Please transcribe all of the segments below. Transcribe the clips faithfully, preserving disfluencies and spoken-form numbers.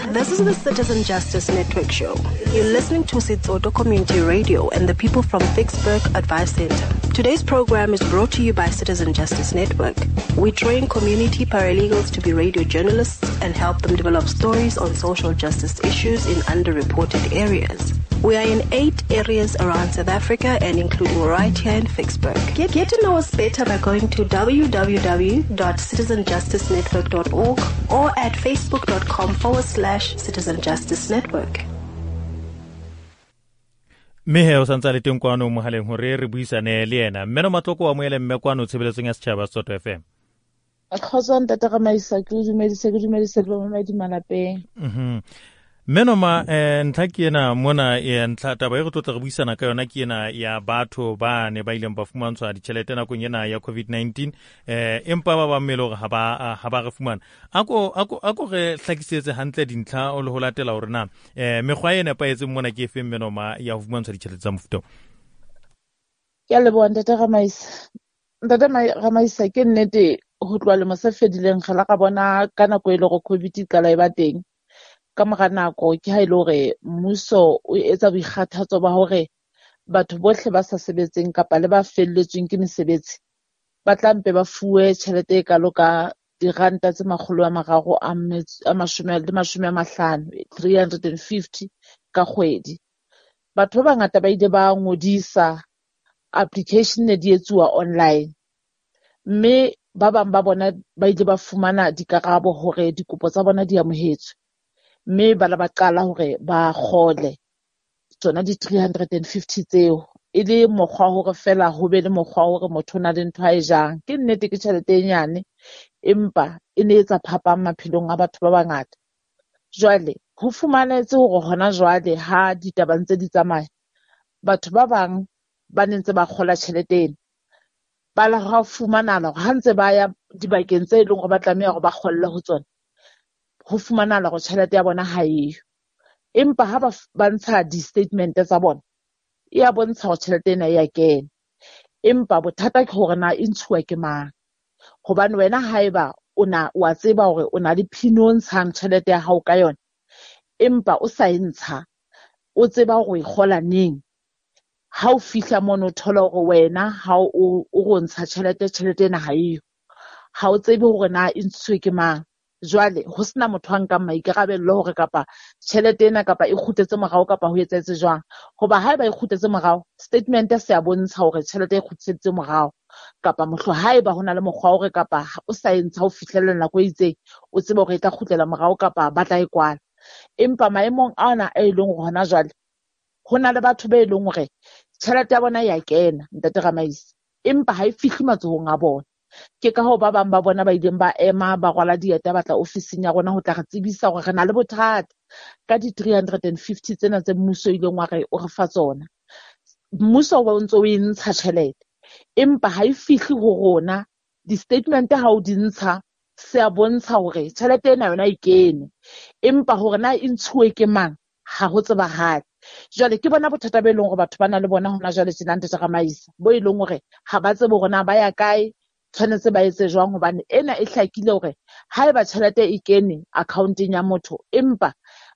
This is the Citizen Justice Network show. You're listening to Sitsoto Community Radio and the people from Vicksburg Advice Center. Today's program is brought to you by Citizen Justice Network. We train community paralegals to be radio journalists and help them develop stories on social justice issues in underreported areas. We are in eight areas around South Africa and including right here in Vicksburg. Get, get to know us better by going to w w w dot citizen justice network dot org or at facebook.com forward slash Citizen Justice Network. Mehe o santsa le teng kwano mo haleng hore re buisane le ena mmeno matloko wa moele mme kwano tshebeletsong ya setjhaba Soto F M. Akhoza ntata ka maisa ke dumedise ke dumedise le ba madi malapeng. Mhm. Meno ma eh ntla ke ena mona e ntla taba e go tlotla re buisana ka yona ke ena ya batho ba ne ba ileng ba fumantshwa ditšhelete nakong ena ya COVID nineteen eh empa ba ba mmelo ga ba ha ba re fumana ako ako ako re hlakisetse hantle dintlha o le ho latela hore na eh mekgwa ena pa etse mona ke efeng meno ma ya ho fumantshwa ditšhelete tsa mofuta ke a leboha ntata ga maisa ntata ga maisa ke nnete ho tloa le mo sa fedileng ga la ka bona ka nako e le go COVID ka la e ba teng ka mora nako ke ha ile hore mmuso o etsa boikgathatso ba hore batho bohle ba sa sebetseng kapa le ba felletsweng ke mesebetsi ba tlampe ba fuwe tjhelete e kalo ka diranta tse makgolo a mararo a mashome le mashome a mahlano three hundred fifty ka kgwedi. Batho ba bangata ba ile ba ngodisa application ne di etsuwa online mme ba bang ba bona ba ile ba fumana dikarabo hore dikopo tsa bona di amohetswe mme ba la ba qala hore ba kgole tsona di three hundred fifty tseo e le mokgwa hore fela ho be le mokgwa hore motho na le ntho a e jang ke nnete ke tjhelete e nyane empa e ne etsa phapang maphelong a batho ba bangata. Jwale ho fumanetse hore hona jwale ha ditaba ntse di tsamaya batho ba bang ba nentse ba kgola tjhelete ena ba la ha fumanala ha ntse ba ya dibakeng tse leng hore ba tlameha hore ba kgolle ho tsona ho fumanala go tšhelete ya bona ha eyo empa ha ba bantsha di-statement tsa bona e a bontsha go tšhelete ena ya kena empa bothata ke hore na e ntshuwa ke mang hobane wena haeba o na wa tseba hore o na le pin o ntshang tšhelete ya hao ka yona empa o sa e ntsha o tseba hore o e kgola neng ha o fihla mono o thola hore wena ha o o ntsha tšhelete tšhelete ena ha eyo ha o tsebe hore na e ntshuwe ke mang. Jwale ho sena motho a nkang maikarabello hore kapa tjhelete ena kapa e kgutetse morao kapa ho etsetse jwang hoba haeba e kgutetse morao statement se a bontsha hore tjhelete e kgutsetse morao kapa mohlo haeba hona le mokgwa hore kapa o sa entsha ho fihlella nako e itseng o tsebe hore e tla kgutlela morao kapa ba tla e kwala empa maemong ana a ileng hona jwale hona le batho ba ileng hore tjhelete ya bona ya kena ntate Ramaisi empa ha e fihle matsohong a bona. Ke ka ho ba bang ba bona ba ileng ba ema ba rwala dieta batla ofising ya rona ho tla re tsebisa hore re na le bothata ka di three hundred fifty tsena tse mmuso ileng wa re o re fa tsona. Mmuso wa ntse o e ntsha tjhelete empa ha e fihle ho rona di-statement ha o di ntsha se a bontsha hore tjhelete ena yona e kene empa hore na e ntshuwe ke mang ha ho tsebahale. Jwale ke bona bothata ba eleng hore batho ba na le bona hona jwale tsenante tsa Ramaisa bo eleng hore ha ba tsebe hore na ba ya kae tshwanetse ba etse jwang hobane ena e hlakile hore haeba tjhelete e kene accounteng ya motho empa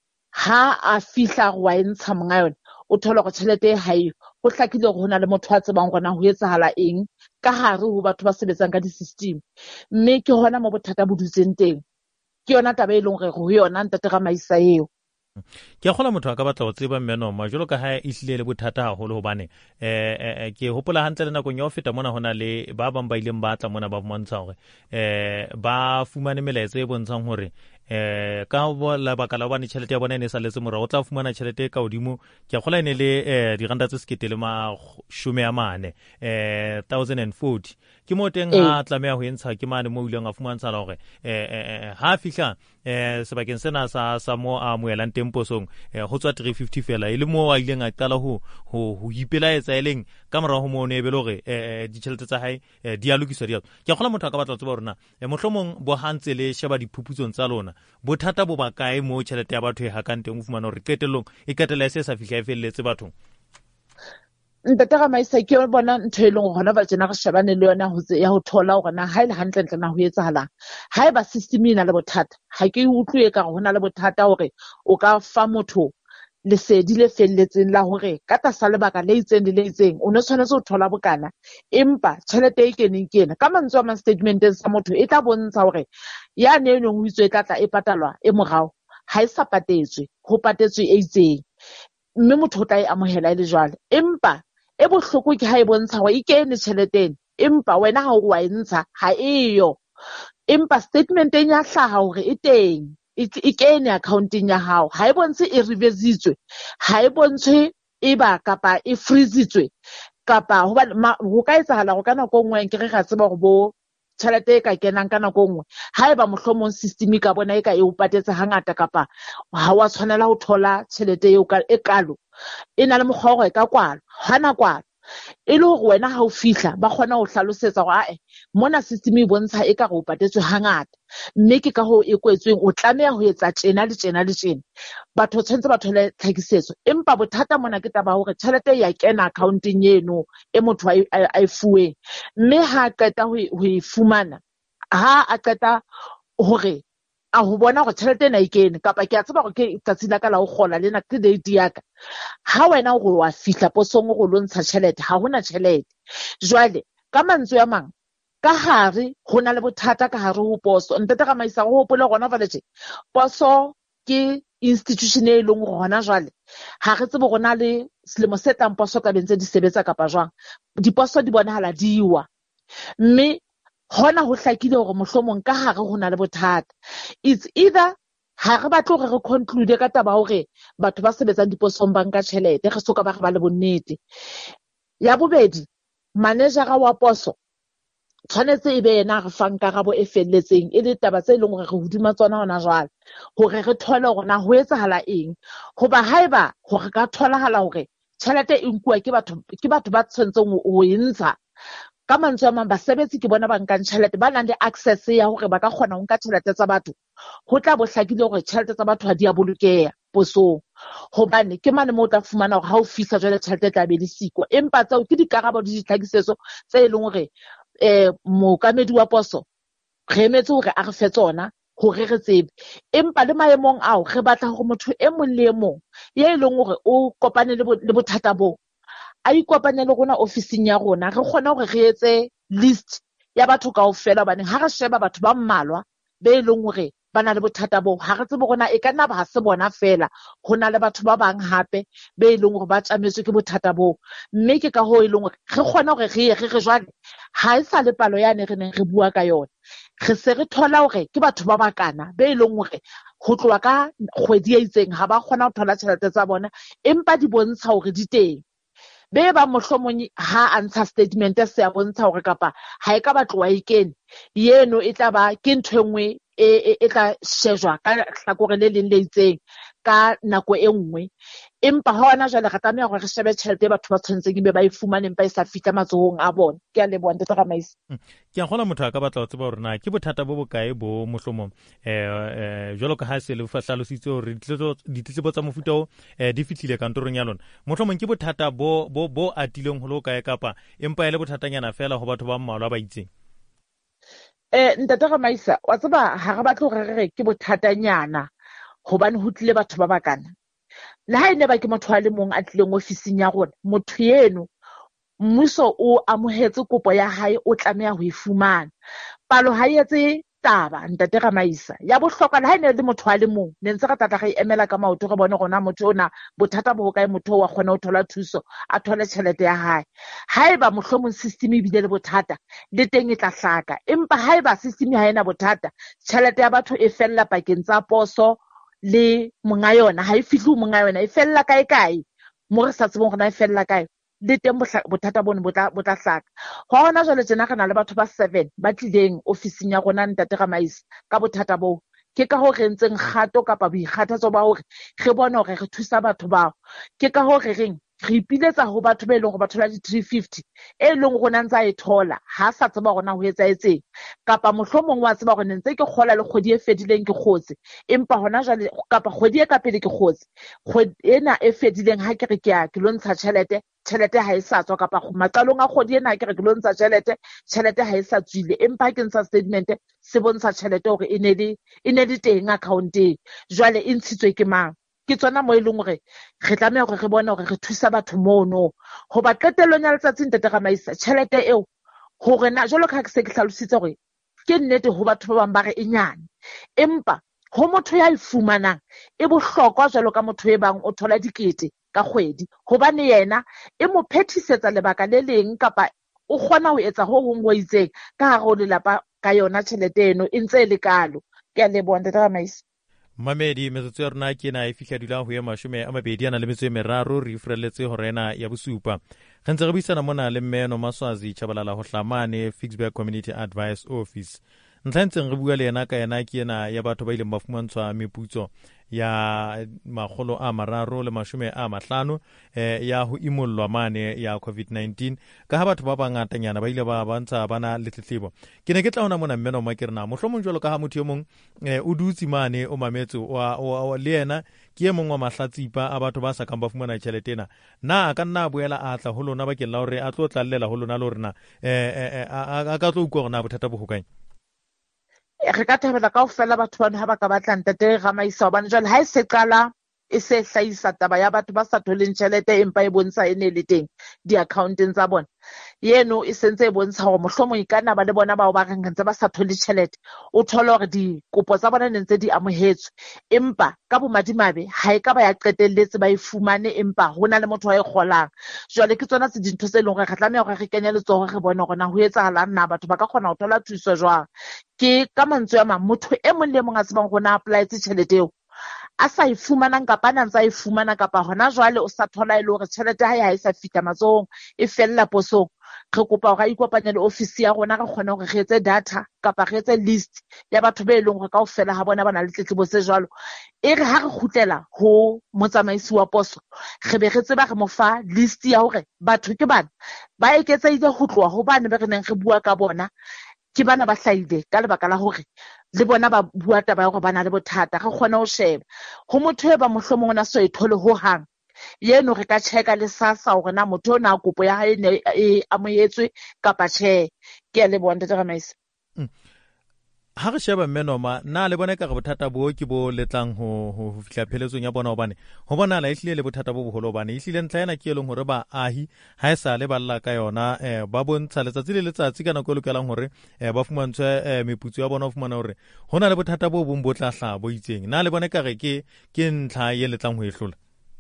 ha a fihla wa e ntsha monga yona o thola hore tjhelete e haeyo ho hlakile hore hona le motho a tsebang hore na ho etsahala eng ka hare ho batho ba sebetsang ka di-system mme ke hona mo bothata bo dutseng teng ke yona taba e leng hore ho yona ntate Ramaisa eo. Ke a kgola motho a ka batla go tseba mmeno ma jolo ka ha e hlile le bothata haholo hobane eh ke hopola hantle le nakong ya ho feta mona hona le ba bang ba ileng ba tla mona ba montsha hore eh ba fumane melaetsa e bontshang hore eh ka la baka la bana tšhelete ya bona ne sa letse morao o tla fumana tšhelete ka hodimo ke a kgola ene le eh diranta tse sekete le ma shome ya mane eh one thousand forty ke mo teng ha tlameha ho entsha ke mane mo ileng a fumantsha la hore eh ha fihla eh sebakeng sena sa sa mo a moelang temposong ho tswa three fifty fela ile mo a ileng a qala ho ho ipela etsa eleng ka mora ho mo ne be lore eh ditšhelete tsa hae di a lokiswa di a ke kgola motho a ka batla tseba rona mohlomong bo hantse le sheba diphuputsong tsa lona bothata bo ba kae mo tšhelete ya batho e hakang teng o fumana hore qetellong e qetela se sa fihla e felletse batho. ntate Ramaisa ke bona ntho e leng hona ba tsena re shebane le yona ho ya ho thola hore na ha ile hantle ntle na ho etsahalang ha eba system ina le bothata ha ke utlwe ka hona le bothata hore o ka fa motho lesedi le felletseng la hore ka tlasa lebaka le itseng le itseng o ne tshwanetse ho thola bokana empa tjhelete e keneng kena ka mantswe a ma statementeng sa motho e tla bontsha hore ya ne eno ho itswe tla tla e patalwa e morao ha e sa patetswe ho patetswe e itseng mme motho o tla e amohela ile jwale empa e bohloko ke ha e bontsha hore e kene tjheleteng empa wena ha o wa e ntsha ha eyo empa statementeng ya hlaha hore e teng e kene accounteng ya hao ha e bontshe e reversitswe ha e bontshe eba kapa e freezitswe kapa ho ka etsahala go kana go nngwe ke re ga tseba go bo tšhelete e ka kenang ka nako nngwe ha eba mohlomong system ka bona e ka e o patetse hangata kapa ha wa tshwanela ho thola tšhelete eo e kalo e na le mokgwa hore ka kwalo hana kwalo e le hore wena ha o fihla ba kgona ho hlalosetsa hore ae mona system e bontsha e ka go patetswe hangata mme ke ka ho e kwetsweng o tlameha ho etsa tjena le tjena le tjena batho tshwantse ba thole tlhakisetso empa bothata mona ke taba hore tjhelete ya kena accounteng eno e motho a e fuweng mme ha qeta ho e fumana ha a qeta hore a ho bona hore tjhelete ena e kene kapa ke a tseba hore ke tsatsi la ka la ho kgola lena ke date ya ka ha wena o wa fihla posong go lo ntsha tjhelete ha hona tjhelete jwale ka mantswe a mang ka hare hona le bothata ka hare ho poso ntate Ramaisa go hopole gona vale tje poso ke institution e leng gona jwale ha re tsebe gona le selemo se tlang poso ka bentse di sebetsa kapa jwang diposo di bonahala diwa mme hona ho hlakile hore mohlomong ka hare hona le bothata it's either ha re batle hore re conclude ka taba hore batho ba sebetsang diposong banka tjhelete re soka ba re ba le bonnete ya bobedi manejara wa poso tshwanetse e be yena re fang karabo e felletseng e le taba tse leng hore re hodima tsona hona jwale hore re thole hore na ho etsahala eng hoba haeba hore ka tholahala hore tjhelete e nkuwa ke batho ke batho ba tshwantseng ho e ntsha ka mantswe a mang basebetsi ke bona ba nkang tjhelete ba nang le access ya hore ba ka kgona ho nka tjhelete tsa batho ho tla bo hlakile hore tjhelete tsa batho ha di a bolokeha posong hobane ke mane mo o tla fumana hore ha o fihla jwale tjhelete tla be le siko empa tseo ke dikarabo di ditlhakisetso tse leng hore eh mookamedi wa poso re emetse hore a re fe tsona hore re tsebe empa le maemong ao re batla hore motho e mong le e mong ye leng hore o kopane le bothata bo a ikopanya le rona ofising ya rona re kgona hore re etse list ya batho kaofela hobane ha re sheba batho ba mmalwa be leng hore ba na le bothata bo ha re tsebe rona e ka nna ba se bona fela ho na le batho ba bang hape be leng hore ba tsametswe ke bothata bo mme ke ka ho e leng hore re kgona hore re re re jwale ha e sa le palo yane re neng re bua ka yona re se re thola hore ke batho ba bakana be leng hore ho tloa ka kgwedi ya itseng ha ba kgona ho thola tjhelete tsa bona empa di bontsha hore di teng be ba mohlomong ha a ntsha statement se a bontsha hore kapa ha e ka ba tloa ikene yeno e tla ba ke ntho engwe e e tla shejwa ka hlakore le leng le itseng ka nako e nngwe empa ha ona jwale re tlameha hore re shebe tjhelete batho ba tshwantseng be ba e fumane empa e sa fitla matsohong a bona ke a leboha ntate Ramaisa ke a gona motho a ka batla go tseba hore na ke bothata bo bokae bo mohlomong eh jwalo ka ha se le fahlalositse hore ditletlebo tsa mofuta o di fitlhile kantorong ya lona mohlomong ke bothata bo bo bo atileng ho lo kae kapa empa ile bothatanyana fela ho batho ba mmalwa ba itseng eh ntate Ramaisa wa tseba ha re batle hore re ke bothatanyana hobane ho tlile batho ba bakana le ha ene ba ke motho a le mong a tlileng ofising ya rona motho yeno mmuso o amohetse kopo ya hae o tlameha ho e fumana palo ha etse taba ntate Ramaisa ya bohlokwa le ha ene le motho a le mong ne ntse re tlatla re emela ka maoto re bone gona motho ona bothata bo kae motho wa kgona ho thola thuso a thole tjhelete ya hae haeba mohlomong system e bile le bothata le teng e tla hlaka empa haeba system ha ena bothata tjhelete ya batho e fella pakeng tsa poso le monga yona ha e fihle monga yona e fella kae kae mo re sa tsebong gona e fella kae le teng bothata bona botla botla hlaka ho ona jwale tsena kana le batho ba seven ba tlileng ofising ya rona ntate Ramaisa ka bothata bo ke ka ho re ntseng kgato kapa boikgathatso ba hore re bone hore re thusa batho bao ke ka ho re reng re ipiletsa ho batho ba ileng go ba thola di three fifty e leng go na ntse e thola ha sa tseba gona ho etsa etseng kapa mohlomong wa tseba go ntse ke kgola le kgodi e fedileng ke kgotse empa hona jwale kapa kgodi e ka pele ke kgotse kgodi ena e fedileng ha ke re ke ya ke lo ntsha tšhelete tšhelete ha e sa tswa kapa maqalong a kgodi ena ke re ke lo ntsha tšhelete tšhelete ha e sa tswile empa ke ntsha statement se bontsha tšhelete hore e ne le e ne le teng accounteng jwale e ntshitswe ke mang ke tsona mo e leng gore re tlameha gore re bone gore re thusa batho mono go ba qetellong ya letsatsi Ntate Ramaisa tšhelete eo gore na jalo ka se ke hlalositse gore ke nnete ho batho ba bang ba re e nyane empa ho motho ya ifumanang e bohlokwa jalo ka motho e bang o thola dikete ka kgwedi hobane yena e mo phethisetsa lebaka le leng kapa o kgona ho etsa ho hong ho itseng ka hare ho lelapa ka yona tšhelete eno e ntse e le kalo ke a leboha Ntate Ramaisa Mamedi metsotso ya rona ke na e fihla dula ho ya mashome a mabedi ana le metso e meraro re ifreletse ho rena ya bosupa re ntse re buisana mona le Mmeno Maswazi Chabalala ho Hlamane Fixburg Community Advice Office ntlha ntseng re bua le yena ka yena ke yena ya batho ba ileng ba fumantshwa meputso ya makgolo a mararo le mashome a mahlano eh, ya ho imollwa mane ya COVID nineteen ka ha batho ba bangatanyana ba ile ba bantsha bana le tletlebo ke ne ke tla hona mona Mmeno ma ke rena mohlomong jwalo ka ha motho yo mong eh, o dutse mane o mametse wa, wa, wa le yena ke e mong wa mahlatsipa a batho ba sa kang ba fumana tšhelete ena na a ka nna boela a tla ho lona bakeng la hore a tlo tlallela ho lona le hore na eh, eh, a ka tlo utlwa gore na bothata bo hokae re ka thabela kaofela batho bana ha ba ka batla Ntate Ramaisa hobane jwale ha e se qala e se hlahisa taba ya batho ba sa tholeng tjhelete empa e bontsha e ne le teng di-accounteng tsa bona yeno e sentse e bontsha hore mohlomong e ka nna ba le bona bao ba reng ntse ba sa thole tjhelete o thola hore dikopo tsa bona ne ntse di amohetswe empa ka bomadimabe ha e ka ba ya qetelletse ba e fumane empa ho na le motho wa e kgolang jwale ke tsona tse dintho tse leng gore re tlameha gore re kenye letsogo re bone gore na ho etsahalang na batho ba ka kgona ho thola thuso jwang ke ka mantswe a mang motho e mong le mong a tsebang go na apply-etse tjhelete eo a sa e fumanang kapa na ntse a e fumana kapa hona jwale o sa thola e le hore tjhelete ha e sa fita matsohong e fella posong re kopa hore a ikopanye le ofisi ya rona re kgone hore re etse data kapa re etse list ya batho ba e leng hore kaofela ha bona ba na le tletlebo se jwalo e re ha re kgutlela ho motsamaisi wa poso re be re tseba re mo fa list ya hore batho ke bana ba eketseile ho tloha ho bane be re neng re bua ka bona ke bana ba hlaile ka lebaka la hore le bona ba bua taba ya hore ba na le bothata re kgone ho sheba ho motho e ba mohlomong o na so e thole ho hang yeno re ka checka le sasa hore na motho o na kopo ya hae ne e amohetswe kapa tjhe ke a leboha Ntate Ramaisa ha re sheba Mmenoma na le bone ka re bothata bo ke bo letlang ho ho fihla pheletsong ya bona hobane ho bona la ihlile le bothata bo boholo hobane ihlile ntla ena ke eleng hore ba ahi ha e sa le balla ka yona eh, ba bontsha letsatsi le letsatsi ka nako e lokelang hore eh, ba fumantshwe eh, meputso ya bona ho fumana hore hona le bothata bo bong bo tla hla bo itseng na le bone ka re ke ke ntla ye letlang ho ehlola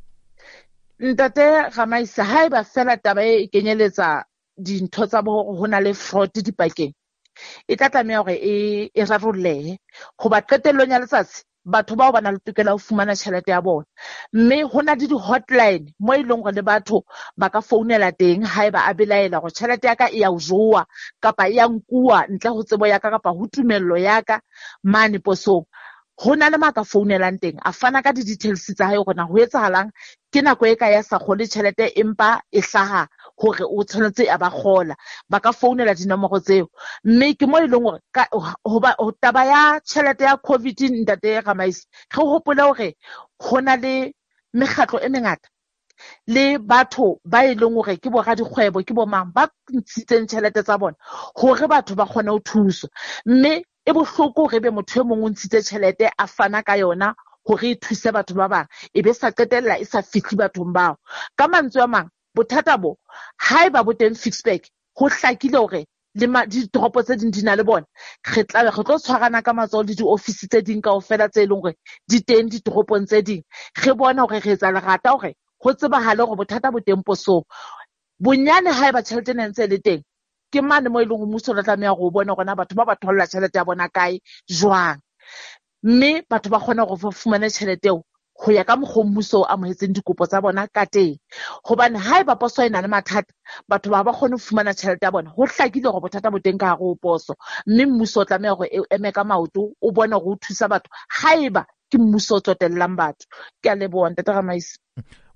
Ntate Ramaisa ha eba fela taba e kenyeletsa dintho tsa bo hona le fraud dipakeng e tla tlameha hore e e rarollehe go ba qetellong ya letsatsi batho bao ba na le tokelo ho fumana tjhelete ya bona mme ho na le di-hotline mo e leng gore le batho ba ka founela teng ha eba a belaela gore tjhelete ya ka e ya o joa kapa e ya nkuwa ntle ho tsebo ya ka kapa ho tumello ya ka mane posong ho na le ma ka founelang teng a fana ka di-details tsa hae gore na ho etsahalang ke nako e ka ya sa kgole tjhelete empa e hlaha hore o tshwanetse a ba kgola ba ka founela dinomoro tseo mme ke mo e leng hore hoba taba ya tjhelete ya COVID Ntate Ramaisa re hopole hore ho na le mekgatlo e mengata le batho ba e leng hore ke bo radikgwebo ke bo mang ba ntshitseng tjhelete tsa bona hore batho ba kgone ho thuswa mme e bohloko re be motho e mong o ntshitse tjhelete a fana ka yona hore e thuse batho ba bang e be sa qetella e sa fihle bathong bao ka mantswe a mang bothata bo ha eba bo teng Fixburg ho hlakile hore le ditoropo tse ding di na le bona re tla re tlo tshwarana ka matsoho le di-office tse ding kaofela tse leng hore di teng ditoropong tse ding re bona hore re etsa lerata hore ho tsebahale hore bothata bo teng posong bonyane ha eba tjhelete ne ntse le teng ke mane mo e leng mmuso le tlameha go bona gona batho ba ba tholla tjhelete ya bona kae jwang mme batho ba kgona go fumana tjhelete eo go ya ka mokgwa mmuso a mohetseng dikopo tsa bona ka teng hobane ha eba poso e na le mathata batho ba ba kgone ho fumana tjhelete ya bona ho hlakile gore bothata bo teng ka hare ho poso mme mmuso o tlameha gore e eme ka maoto o bone gore o thusa batho ha eba ke mmuso o tsotellang batho ke a leboha Ntate Ramaisa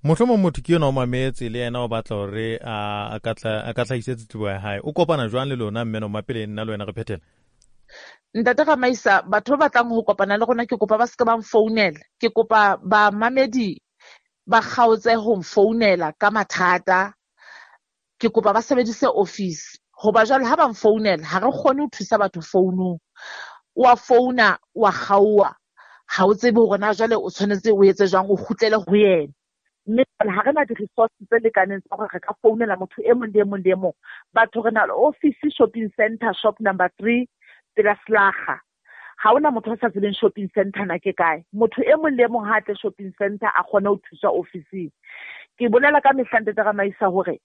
mohlomong motho ke yona o mametse le yena o batla hore a ka tla a ka tlhaisetse tlibo ya hae o kopana jwang le lona mmeno mapele nna le wena re phethela Ntate Gamaisa batho ba batlang ho kopana le rona ke kopa ba se ka ba mfounela ke kopa ba mamedi ba kgaotse ho mfounela ka mathata ke kopa ba sebedise office hoba jwale ha ba mfounela ha re kgone ho thusa batho founung wa founa wa kgaua ha o tsebe hore na jwale o tshwanetse o etse jwang o khutlele ho yena mme ha re na di-resources tse lekaneng tsa gore re ka founela motho e mong le e mong le e mong batho re na le office shopping center shop number three Pelaslaga ha ona motho a sa tsebeng shopping center na ke kae motho e mong le mong ha tle shopping center a kgona ho thusa office ke bolela ka mehlante tsa Gamaisa hore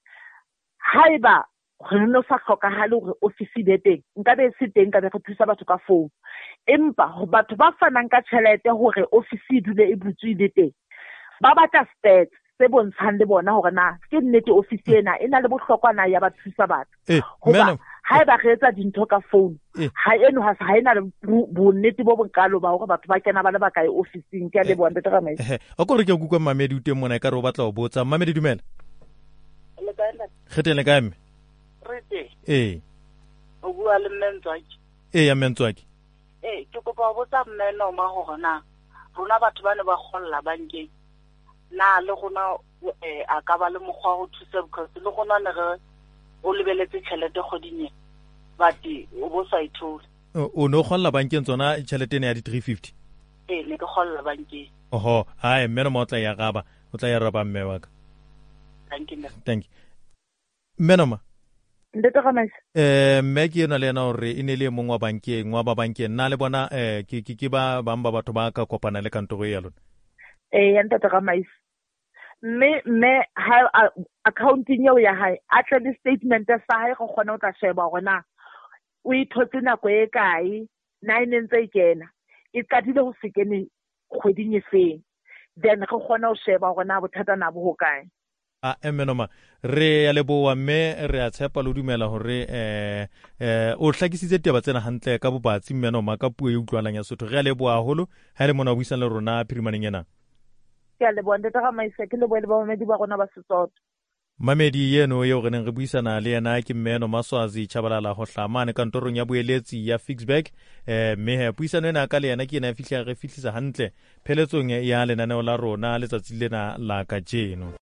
haeba re no sa hlokahale hore office e teng nka be se teng ka be re thusa batho ka phone empa batho ba fanang ka tšhelete hore office e dule e butswile teng ba batla stats se bontshang le bona hore na ke nnete office ena e na le bohlokwana ya ba thusa batho hoba haeba re etsa dintho ka phone ha eno ha ha ena bonnete bo bonkalo ba hore batho ba kena ba le bakae office-ing ke a le bona tega mai a go re ke go kwa mamedi uteng mona ka re o batla o botsa mamedi dumela le ka nna kgetele ka mme rete eh o bua le Mentswaki eh ya Mentswaki eh ke kopa ho botsa mmeno ma hore na rona batho ba ne ba kgolla bankeng na le gona eh a ka ba le mokgwa go thusa because le gona ne re o lebeletse tšhelete godinye bati o bo sa ithola o no kgolla bankeng tsona tšhelete ne ya di three fifty eh le ke kgolla bankeng oho hai mmeno mo tla ya gaba o tla ya raba mme wa ka thank you thank you mmeno ma Ndete Gamaisa eh mme ke yena le yena hore e ne le mongwa bankeng wa ba bankeng na le bona eh ke ke ba ba mba batho ba ka kopana le kantoro ya lona eh ya Ndete Gamaisa mme mme ha accounting yeo ya hae a tle le statement sa hae go kgona o tla sheba gona o ithotse nako e kae nine ntse ikena e qadile ho sekene kgweding e feng then re kgona ho sheba gona bothata na bo ho kae a emenoma re ya leboa mme re a tshepa lo dumela hore eh eh o hlakisitse taba tsena hantle ka bobatsi mmenoma ka puo e utlwalang ya Sotho re ya leboa holo ha le mona o buisana le rona phirimaneng ena ke a leboa Ndete Gamaisa ke leboa le ba mamedi ba rona ba Sesotho mamedi yeno yeo re neng re buisana le yena ke mmeno Maswazi Chabalala ho hlamane kantorong ya boeletsi ya Fixback eh mme he buisana ena ka le yena ke ena fihla re fihlisa hantle pheletsong ya lenaneo la rona letsatsi lena la ka jeno